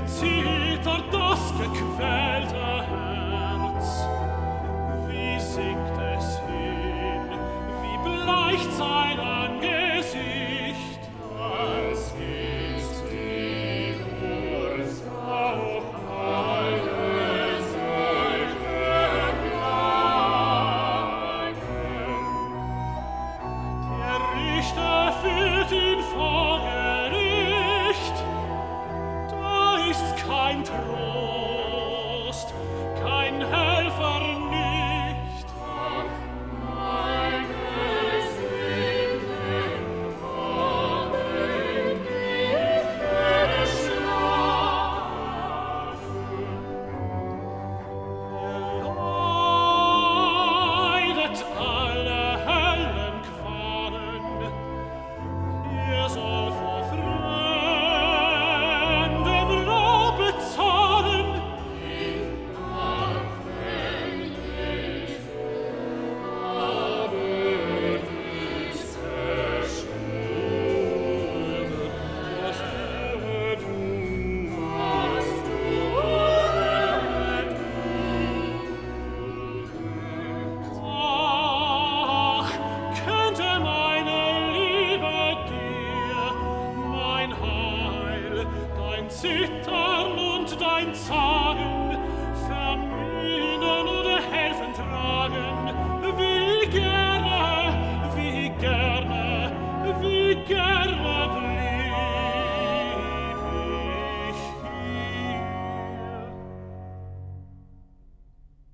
zittert das gequälte Herz. Wie sinkt es hin, wie bleicht sein Angesicht. Das ist die Ursache alles Beklagen. Der Richter führt ihn vor